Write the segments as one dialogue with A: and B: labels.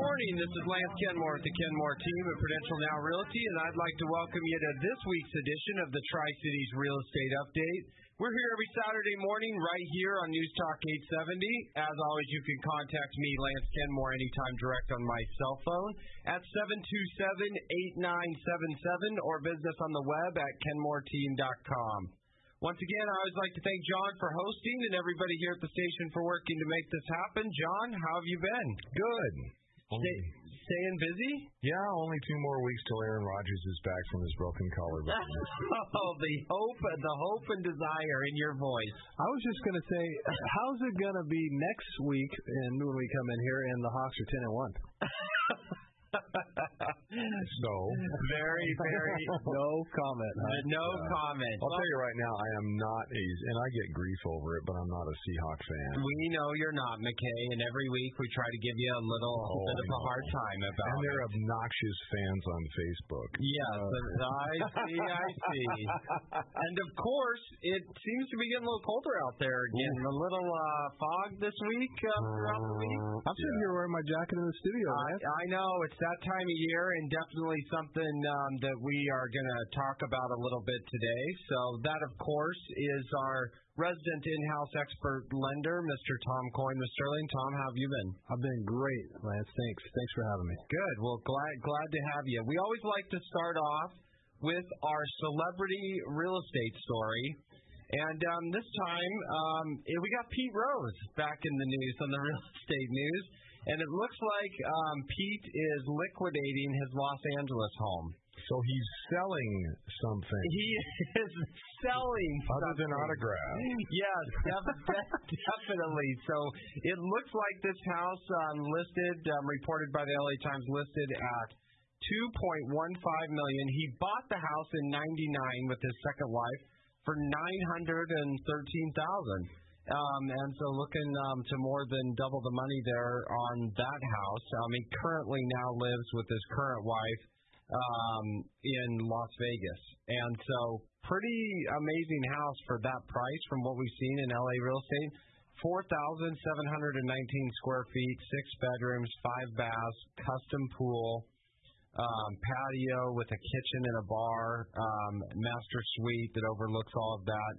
A: morning. This is Lance Kenmore at the Kenmore team at Prudential Now Realty, and I'd like to welcome you to this week's edition of the Tri-Cities Real Estate Update. We're here every Saturday morning right here on News Talk 870. As always, you can contact me, Lance Kenmore, anytime direct on my cell phone at 727-8977 or visit us on the web at kenmoreteam.com. Once again, I always like to thank John for hosting and everybody here at the station for working to make this happen. John, how have you been?
B: Good.
A: Staying busy?
B: Yeah, only 2 more weeks till Aaron Rodgers is back from his broken collarbone.
A: Oh, the hope and desire in your voice.
C: I was just going to say, how's it going to be next week and when we come in here and the Hawks are 10-1?
B: So
A: very
C: no comment. Huh?
A: No comment.
B: I'll tell you right now, I am not and I get grief over it, but I'm not a Seahawk fan.
A: We know you're not, McKay, and every week we try to give you a little bit of a hard time about
B: and they're obnoxious fans on Facebook.
A: Yes, I see. And of course, it seems to be getting a little colder out there again. A little fog this week throughout the week.
C: I'm sitting here wearing my jacket in the studio, man.
A: I know, it's that time of year, and definitely something that we are going to talk about a little bit today. So that, of course, is our resident in-house expert lender, Mr. Tom Coyne with Sterling. Tom, how have you been?
C: I've been great, Lance. Thanks for having me.
A: Good. Well, glad to have you. We always like to start off with our celebrity real estate story. And this time, we got Pete Rose back in the news on the real estate news. And it looks like Pete is liquidating his Los Angeles home.
B: So he's selling something.
A: He is selling
B: other than autographs.
A: Yes, definitely. So it looks like this house listed, reported by the LA Times, listed at $2.15 million. He bought the house in '99 with his second wife for $913,000. And so looking to more than double the money there on that house. He currently now lives with his current wife in Las Vegas. And so pretty amazing house for that price from what we've seen in LA real estate. 4,719 square feet, 6 bedrooms, 5 baths, custom pool, patio with a kitchen and a bar, master suite that overlooks all of that.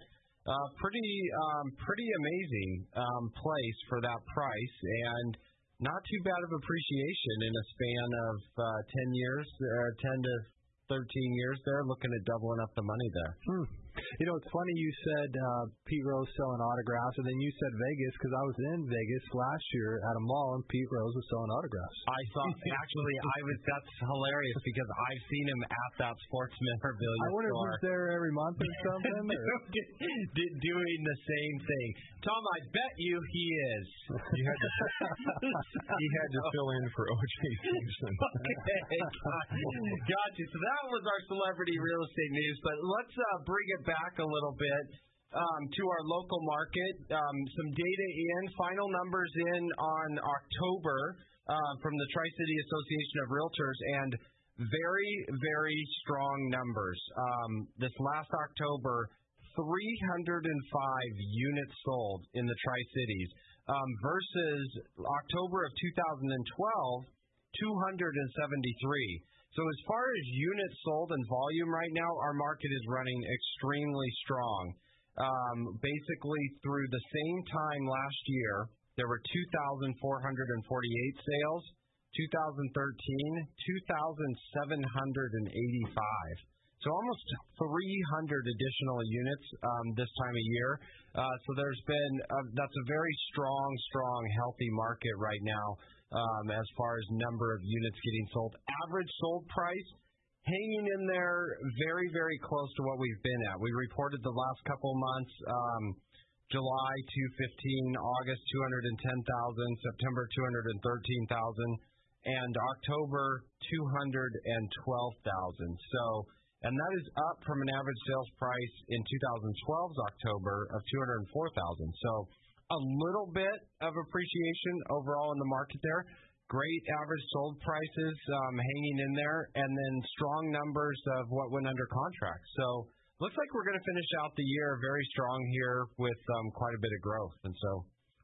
A: Pretty amazing place for that price, and not too bad of appreciation in a span of 10 years, 10 to 13 years there, looking at doubling up the money there.
C: You know, it's funny you said Pete Rose selling autographs, and then you said Vegas, because I was in Vegas last year at a mall, and Pete Rose was selling autographs.
A: I saw, that's hilarious, because I've seen him at that sports memorabilia
C: store. I wonder if he's there every month or something.
A: Doing the same thing. Tom, I bet you he is.
B: He had to fill in for O.J. Simpson.
A: Okay, gotcha. So that was our celebrity real estate news, but let's bring it back a little bit to our local market. Some data in, final numbers in on October from the Tri-City Association of Realtors, and very, very strong numbers. This last October, 305 units sold in the Tri-Cities versus October of 2012, 273. So as far as units sold and volume right now, our market is running extremely strong. Basically, through the same time last year, there were 2,448 sales. 2013, 2,785. So almost 300 additional units this time of year. So there's been that's a very strong, healthy market right now as far as number of units getting sold. Average sold price hanging in there very, very close to what we've been at. We reported the last couple months, July 215, August 210,000, September 213,000, and October 212,000. So. And that is up from an average sales price in 2012's October of $204,000. So a little bit of appreciation overall in the market there. Great average sold prices hanging in there, and then strong numbers of what went under contract. So looks like we're going to finish out the year very strong here with quite a bit of growth. And so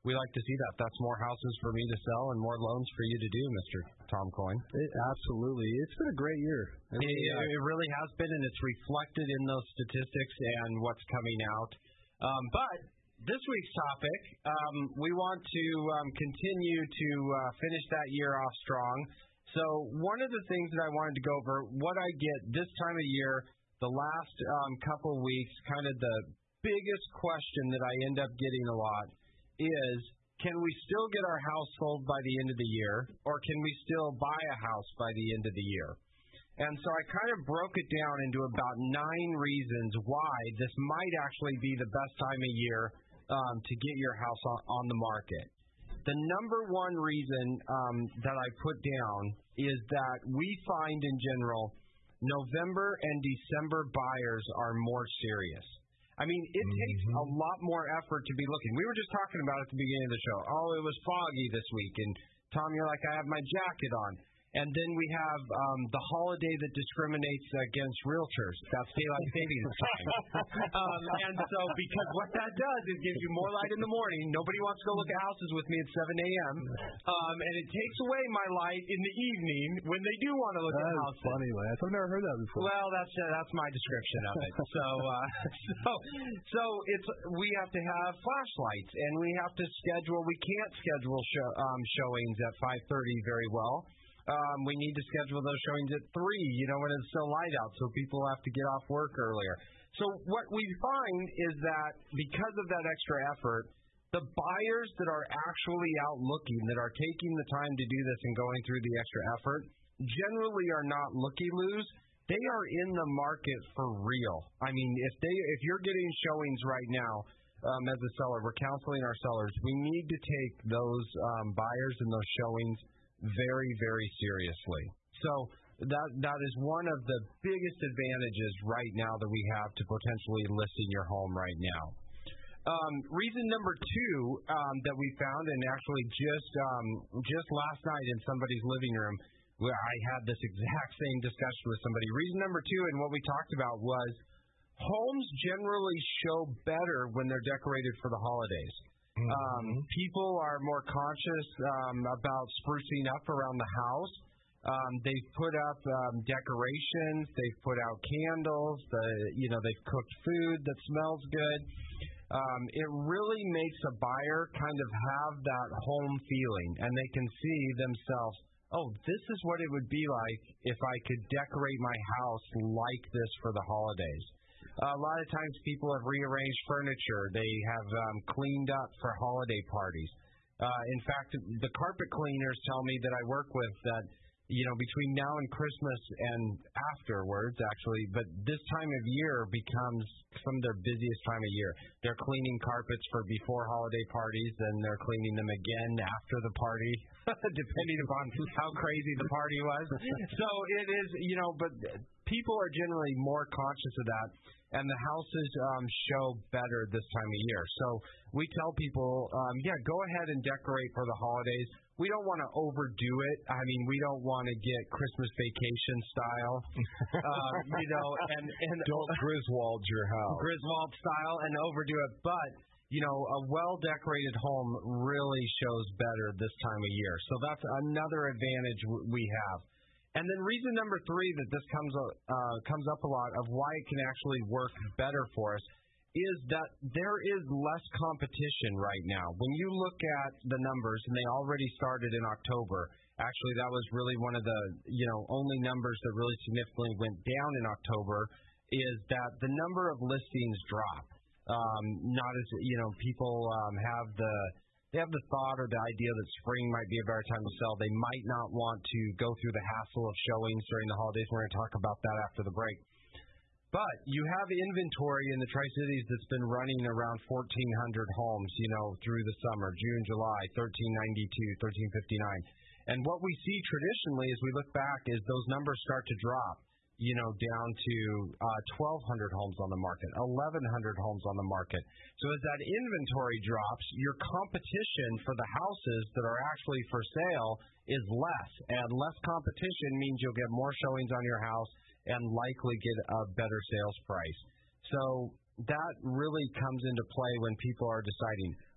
A: we like to see that. That's more houses for me to sell and more loans for you to do, Mr. Tom Coyne.
C: Absolutely. It's been a great year.
A: It really has been, and it's reflected in those statistics and what's coming out. But this week's topic, we want to continue to finish that year off strong. So one of the things that I wanted to go over, what I get this time of year, the last couple weeks, kind of the biggest question that I end up getting a lot is, can we still get our house sold by the end of the year, or can we still buy a house by the end of the year? And so I kind of broke it down into about 9 reasons why this might actually be the best time of year to get your house on the market. The number one reason that I put down is that we find in general November and December buyers are more serious. I mean, it takes a lot more effort to be looking. We were just talking about at the beginning of the show, it was foggy this week, and Tom, you're like, I have my jacket on. And then we have the holiday that discriminates against realtors. That's daylight savings time. And so because what that does is gives you more light in the morning. Nobody wants to go look at houses with me at 7 a.m. And it takes away my light in the evening when they do want to look at houses.
C: That's funny, Lance. I've never heard that before.
A: Well, that's my description of it. So it's we have to have flashlights, and we have to schedule. We can't schedule showings at 5:30 very well. We need to schedule those showings at 3, when it's still light out, so people have to get off work earlier. So what we find is that because of that extra effort, the buyers that are actually out looking, that are taking the time to do this and going through the extra effort, generally are not looky-loos. They are in the market for real. I mean, if you're getting showings right now, as a seller, we're counseling our sellers. We need to take those buyers and those showings very, very seriously. So that is one of the biggest advantages right now that we have to potentially listing your home right now. Reason number 2 that we found, and actually just last night in somebody's living room, where I had this exact same discussion with somebody. Reason number 2, and what we talked about was homes generally show better when they're decorated for the holidays. People are more conscious about sprucing up around the house. They've put up decorations. They've put out candles. They've cooked food that smells good. It really makes a buyer kind of have that home feeling, and they can see themselves, this is what it would be like if I could decorate my house like this for the holidays. A lot of times people have rearranged furniture. They have cleaned up for holiday parties. In fact, the carpet cleaners tell me that I work with that, between now and Christmas and afterwards, actually, but this time of year becomes some of their busiest time of year. They're cleaning carpets for before holiday parties, and they're cleaning them again after the party, depending upon how crazy the party was. So it is, but people are generally more conscious of that. And the houses show better this time of year. So we tell people, go ahead and decorate for the holidays. We don't want to overdo it. I mean, we don't want to get Christmas Vacation style, and
B: don't Griswold your house.
A: Griswold style and overdo it. But, a well-decorated home really shows better this time of year. So that's another advantage we have. And then reason number 3 that this comes up a lot of why it can actually work better for us is that there is less competition right now. When you look at the numbers, and they already started in October, actually that was really one of the only numbers that really significantly went down in October, is that the number of listings drop. Not as people have the thought or the idea that spring might be a better time to sell. They might not want to go through the hassle of showings during the holidays. We're going to talk about that after the break. But you have inventory in the Tri-Cities that's been running around 1,400 homes, through the summer, June, July, 1,392, 1,359. And what we see traditionally as we look back is those numbers start to drop, down to 1,200 homes on the market, 1,100 homes on the market. So as that inventory drops, your competition for the houses that are actually for sale is less. And less competition means you'll get more showings on your house and likely get a better sales price. So that really comes into play when people are deciding,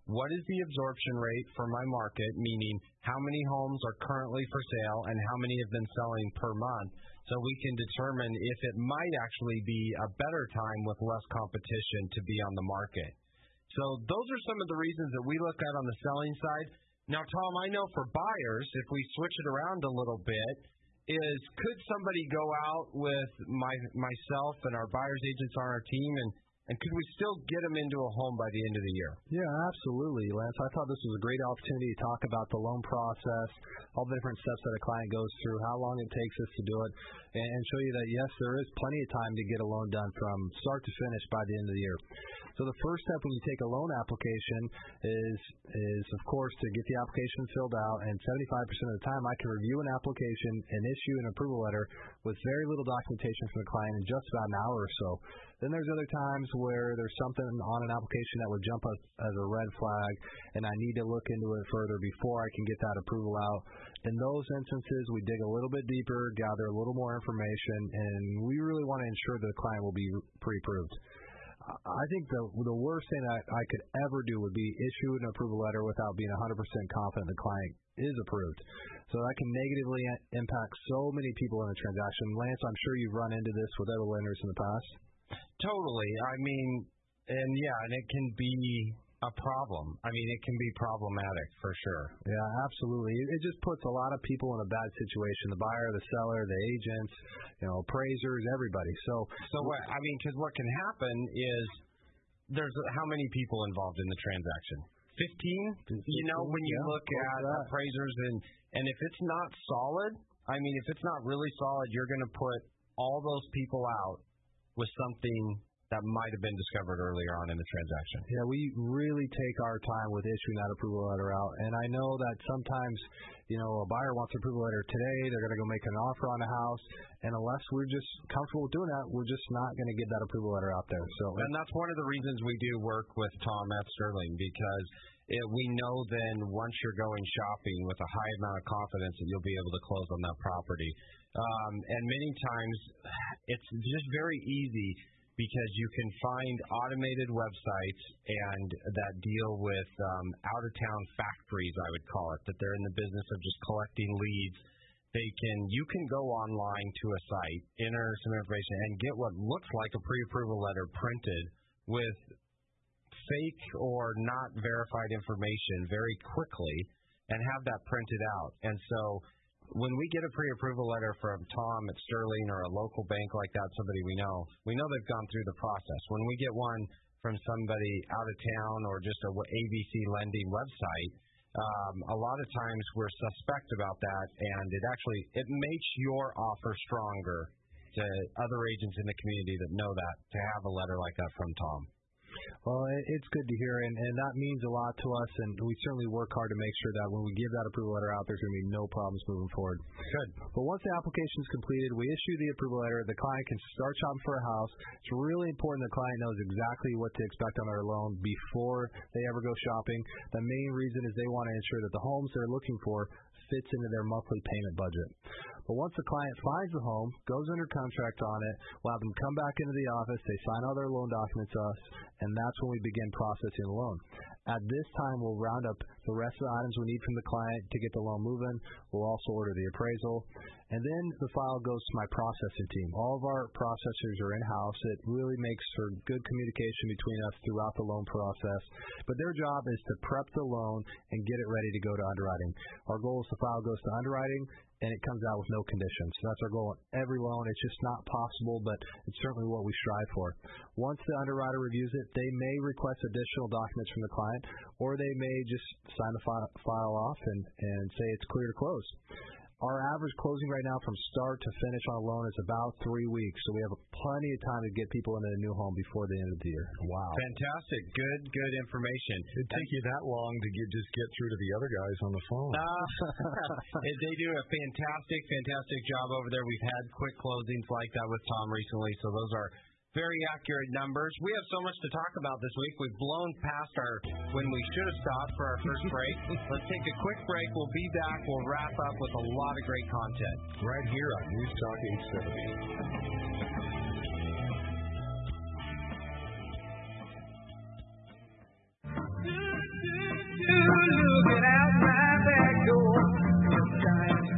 A: what is the absorption rate for my market, meaning how many homes are currently for sale and how many have been selling per month, so we can determine if it might actually be a better time with less competition to be on the market. So those are some of the reasons that we look at on the selling side. Now, Tom, I know for buyers, if we switch it around a little bit, is could somebody go out with myself and our buyer's agents on our team and could we still get them into a home by the end of the year?
C: Yeah, absolutely, Lance. I thought this was a great opportunity to talk about the loan process, all the different steps that a client goes through, how long it takes us to do it, and show you that, yes, there is plenty of time to get a loan done from start to finish by the end of the year. So the first step when you take a loan application is of course, to get the application filled out, and 75% of the time I can review an application and issue an approval letter with very little documentation from the client in just about an hour or so. Then there's other times where there's something on an application that would jump up as a red flag, and I need to look into it further before I can get that approval out. In those instances, we dig a little bit deeper, gather a little more information, and we really want to ensure that the client will be pre-approved. I think the worst thing I could ever do would be issue an approval letter without being 100% confident the client is approved. So that can negatively impact so many people in a transaction. Lance, I'm sure you've run into this with other lenders in the past.
A: Totally. I mean, and it can be a problem. I mean, it can be problematic for sure.
C: Yeah, absolutely. It just puts a lot of people in a bad situation. The buyer, the seller, the agents, appraisers, everybody. So
A: what? I mean, because what can happen is there's how many people involved in the transaction? 15? When you look at appraisers and if it's not solid, I mean, if it's not really solid, you're going to put all those people out with something that might have been discovered earlier on in the transaction.
C: Yeah, we really take our time with issuing that approval letter out. And I know that sometimes, a buyer wants an approval letter today, they're going to go make an offer on a house, and unless we're just comfortable with doing that, we're just not going to get that approval letter out there.
A: And that's one of the reasons we do work with Tom at Sterling, because we know then once you're going shopping with a high amount of confidence that you'll be able to close on that property. And many times it's just very easy because you can find automated websites and that deal with out-of-town factories, I would call it, that they're in the business of just collecting leads. You can go online to a site, enter some information, and get what looks like a pre-approval letter printed with fake or not verified information very quickly and have that printed out. And so when we get a pre-approval letter from Tom at Sterling or a local bank like that, somebody we know they've gone through the process. When we get one from somebody out of town or just a ABC lending website, a lot of times we're suspect about that, and it makes your offer stronger to other agents in the community that know that, to have a letter like that from Tom.
C: Well, it's good to hear, and that means a lot to us, and we certainly work hard to make sure that when we give that approval letter out, there's going to be no problems moving forward.
A: Good.
C: But once the application is completed, we issue the approval letter, the client can start shopping for a house. It's really important the client knows exactly what to expect on their loan before they ever go shopping. The main reason is they want to ensure that the homes they're looking for fits into their monthly payment budget. But once the client finds the home, goes under contract on it, we'll have them come back into the office, they sign all their loan documents to us, and that's when we begin processing the loan. At this time, we'll round up the rest of the items we need from the client to get the loan moving. We'll also order the appraisal. And then the file goes to my processing team. All of our processors are in-house. It really makes for good communication between us throughout the loan process. But their job is to prep the loan and get it ready to go to underwriting. Our goal is the file goes to underwriting, and it comes out with no conditions. So that's our goal on every loan. It's just not possible, but it's certainly what we strive for. Once the underwriter reviews it, they may request additional documents from the client, or they may just sign the file off and say it's clear to close. Our average closing right now from start to finish on a loan is about 3 weeks, so we have plenty of time to get people into a new home before the end of the year.
A: Wow. Fantastic. Good information.
B: It'd take you that long to just get through to the other guys on the phone.
A: They do a fantastic job over there. We've had quick closings like that with Tom recently, so those are very accurate numbers. We have so much to talk about this week. We've blown past when we should have stopped for our first break. Let's take a quick break. We'll be back. We'll wrap up with a lot of great content
B: right here on News Talk 870.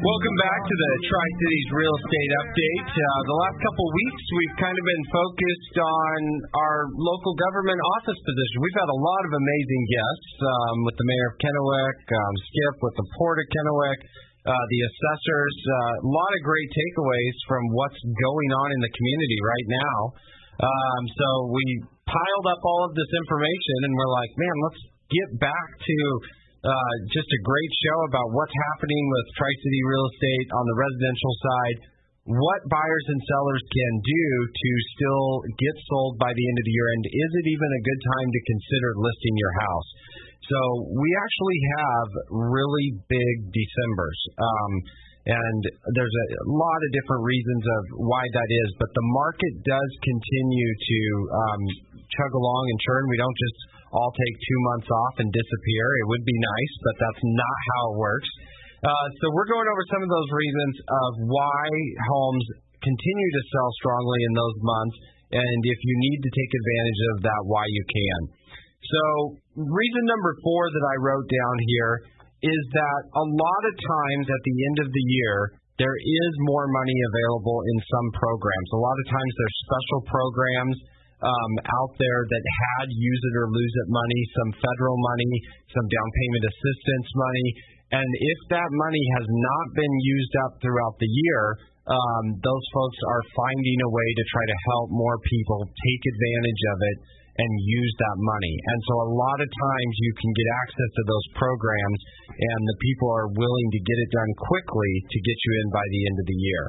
A: Welcome back to the Tri-Cities Real Estate Update. The last couple weeks, we've kind of been focused on our local government office position. We've had a lot of amazing guests with the mayor of Kennewick, Skip with the port of Kennewick, the assessors. A lot of great takeaways from what's going on in the community right now. So we piled up all of this information, and we're like, man, let's get back to just a great show about what's happening with Tri-City Real Estate on the residential side, what buyers and sellers can do to still get sold by the end of the year, and is it even a good time to consider listing your house? So we actually have really big Decembers, and there's a lot of different reasons of why that is, but the market does continue to chug along and churn. We don't just all take 2 months off and disappear. It would be nice, but that's not how it works. So we're going over some of those reasons of why homes continue to sell strongly in those months, and if you need to take advantage of that, why you can. So reason number 4 that I wrote down here is that a lot of times at the end of the year, there is more money available in some programs. A lot of times there's special programs out there that had use it or lose it money, some federal money, some down payment assistance money. And if that money has not been used up throughout the year, those folks are finding a way to try to help more people take advantage of it and use that money. And so a lot of times you can get access to those programs, and the people are willing to get it done quickly to get you in by the end of the year.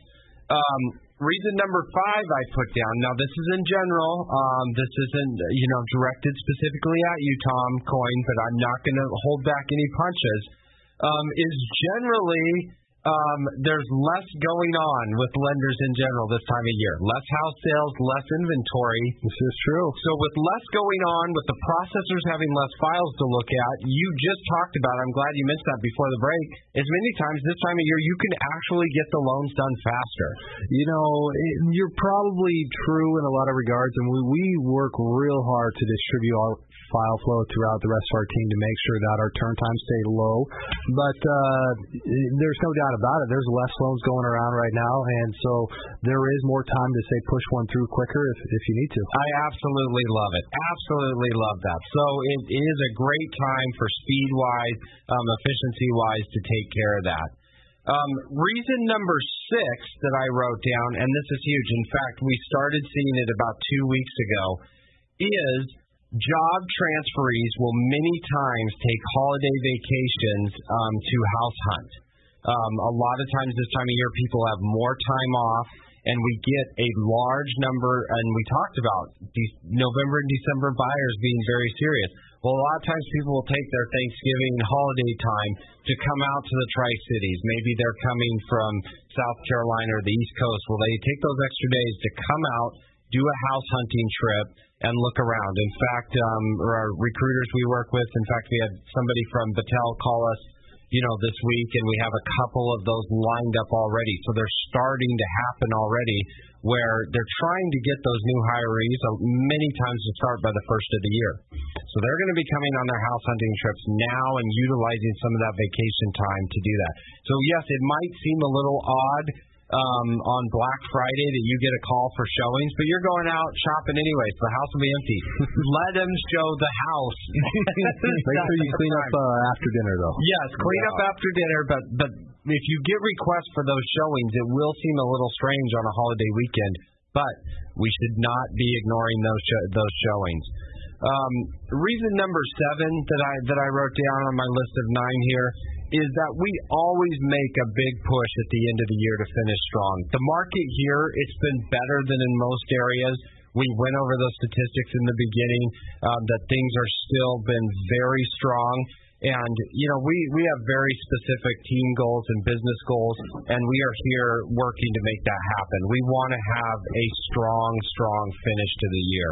A: Reason number 5 I put down, now this is in general, this isn't, directed specifically at you, Tom Coyne, but I'm not going to hold back any punches, is generally there's less going on with lenders in general this time of year. Less house sales, less inventory.
C: This is true.
A: So with less going on, with the processors having less files to look at, you just talked about, I'm glad you mentioned that before the break, as many times this time of year you can actually get the loans done faster.
C: You're probably true in a lot of regards, and we work real hard to distribute our file flow throughout the rest of our team to make sure that our turn times stay low. But there's no doubt about it. There's less loans going around right now, and so there is more time to, say, push one through quicker if you need to.
A: I absolutely love it. Absolutely love that. So it is a great time for speed-wise, efficiency-wise to take care of that. Reason number 6 that I wrote down, and this is huge. In fact, we started seeing it about 2 weeks ago, is job transferees will many times take holiday vacations to house hunt. A lot of times this time of year, people have more time off, and we get a large number, and we talked about these November and December buyers being very serious. Well, a lot of times people will take their Thanksgiving holiday time to come out to the Tri-Cities. Maybe they're coming from South Carolina or the East Coast. Well, they take those extra days to come out, do a house hunting trip, and look around. In fact, our recruiters we work with, in fact, we had somebody from Battelle call us, this week, and we have a couple of those lined up already. So they're starting to happen already, where they're trying to get those new hirees many times to start by the first of the year. So they're going to be coming on their house hunting trips now and utilizing some of that vacation time to do that. So yes, it might seem a little odd on Black Friday that you get a call for showings, but you're going out shopping anyway, so the house will be empty. Let them show the house.
C: Make sure you clean up after dinner, though.
A: Yes, clean up after dinner, but if you get requests for those showings, it will seem a little strange on a holiday weekend, but we should not be ignoring those showings. Reason number 7 that I wrote down on my list of 9 here is that we always make a big push at the end of the year to finish strong. The market here, it's been better than in most areas. We went over those statistics in the beginning, that things are still been very strong. And, we have very specific team goals and business goals, and we are here working to make that happen. We want to have a strong finish to the year.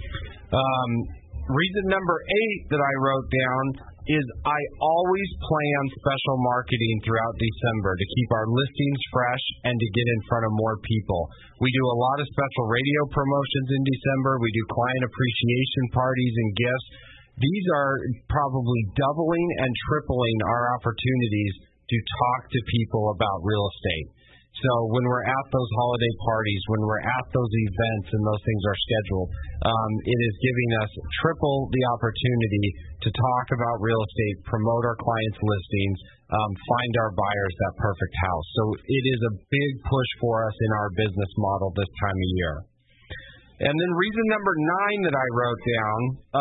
A: Reason number 8 that I wrote down is I always plan special marketing throughout December to keep our listings fresh and to get in front of more people. We do a lot of special radio promotions in December. We do client appreciation parties and gifts. These are probably doubling and tripling our opportunities to talk to people about real estate. So when we're at those holiday parties, when we're at those events and those things are scheduled, it is giving us triple the opportunity to talk about real estate, promote our clients' listings, find our buyers that perfect house. So it is a big push for us in our business model this time of year. And then reason number 9 that I wrote down,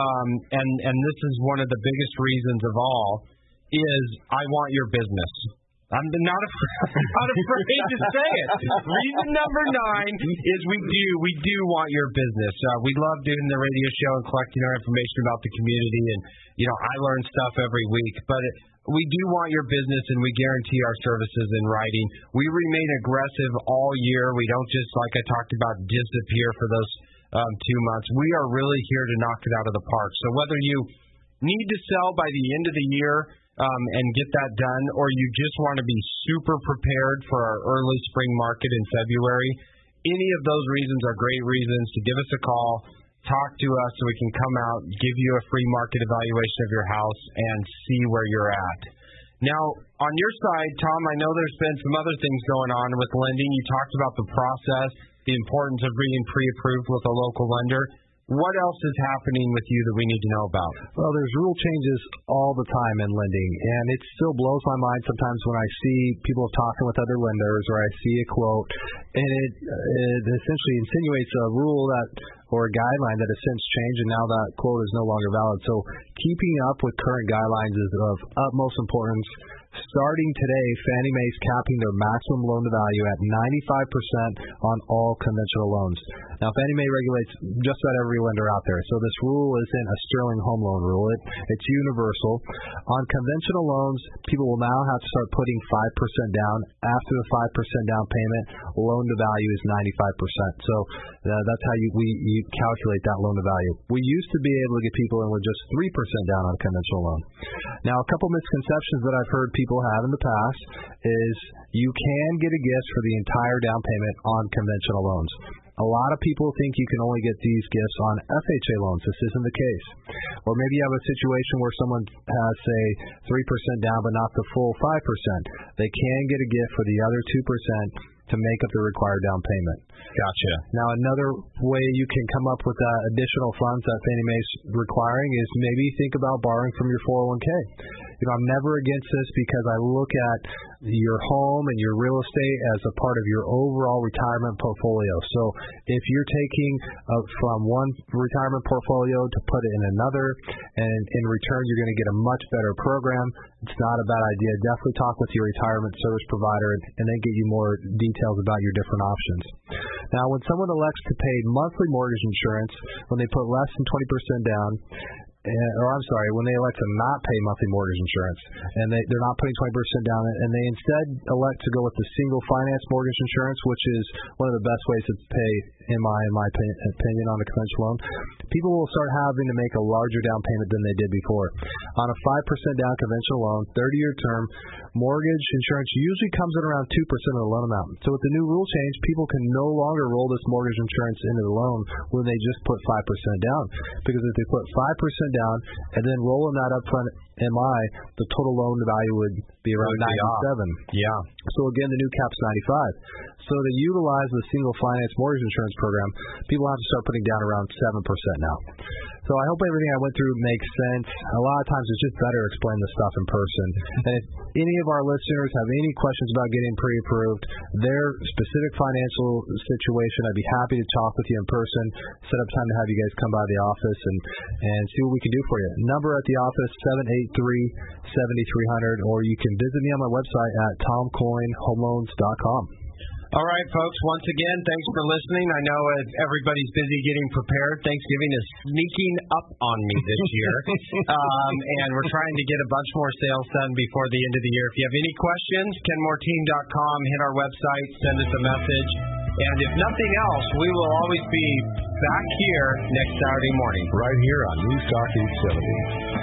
A: and this is one of the biggest reasons of all, is I want your business. I'm not afraid to say it. Reason number 9 is we do want your business. We love doing the radio show and collecting our information about the community, and I learn stuff every week. But we do want your business, and we guarantee our services in writing. We remain aggressive all year. We don't just, like I talked about, disappear for those 2 months. We are really here to knock it out of the park. So whether you need to sell by the end of the year and get that done, or you just want to be super prepared for our early spring market in February, any of those reasons are great reasons to give us a call, talk to us so we can come out, give you a free market evaluation of your house, and see where you're at. Now, on your side, Tom, I know there's been some other things going on with lending. You talked about the process, the importance of being pre-approved with a local lender. What else is happening with you that we need to know about?
C: Well, there's rule changes all the time in lending, and it still blows my mind sometimes when I see people talking with other lenders or I see a quote, and it essentially insinuates a rule or a guideline that has since changed, and now that quote is no longer valid. So keeping up with current guidelines is of utmost importance. Starting today, Fannie Mae is capping their maximum loan-to-value at 95% on all conventional loans. Now, Fannie Mae regulates just about every lender out there, so this rule isn't a Sterling home loan rule. It's universal. On conventional loans, people will now have to start putting 5% down. After the 5% down payment, loan-to-value is 95%. So that's how you calculate that loan-to-value. We used to be able to get people in with just 3% down on a conventional loan. Now, a couple misconceptions that I've heard people have in the past is you can get a gift for the entire down payment on conventional loans. A lot of people think you can only get these gifts on FHA loans. This isn't the case. Or maybe you have a situation where someone has, say, 3% down but not the full 5%. They can get a gift for the other 2% to make up the required down payment.
A: Gotcha.
C: Now, another way you can come up with additional funds that Fannie Mae's requiring is maybe think about borrowing from your 401k. I'm never against this because I look at your home and your real estate as a part of your overall retirement portfolio. So if you're taking from one retirement portfolio to put it in another, and in return you're going to get a much better program, it's not a bad idea. Definitely talk with your retirement service provider and they get you more details about your different options. Now, when someone elects to pay monthly mortgage insurance, when they put less than 20% down, when they elect to not pay monthly mortgage insurance, and they're not putting 20% down, and they instead elect to go with the single finance mortgage insurance, which is one of the best ways to pay, in my opinion, on a conventional loan, people will start having to make a larger down payment than they did before. On a 5% down conventional loan, 30-year term, mortgage insurance usually comes in around 2% of the loan amount. So with the new rule change, people can no longer roll this mortgage insurance into the loan when they just put 5% down. Because if they put 5% down and then rolling that upfront MI, the total loan value would be around 97.
A: Yeah.
C: So again, the new cap's 95. So to utilize the single finance mortgage insurance program, people have to start putting down around 7% now. So I hope everything I went through makes sense. A lot of times it's just better to explain this stuff in person. And if any of our listeners have any questions about getting pre-approved, their specific financial situation, I'd be happy to talk with you in person, set up time to have you guys come by the office and see what we can do for you. Number at the office, 783-7300, or you can visit me on my website at tomcoynehomeloans.com.
A: All right, folks, once again, thanks for listening. I know everybody's busy getting prepared. Thanksgiving is sneaking up on me this year, and we're trying to get a bunch more sales done before the end of the year. If you have any questions, kenmorteam.com, hit our website, send us a message. And if nothing else, we will always be back here next Saturday morning.
B: Right here on News Talk 870.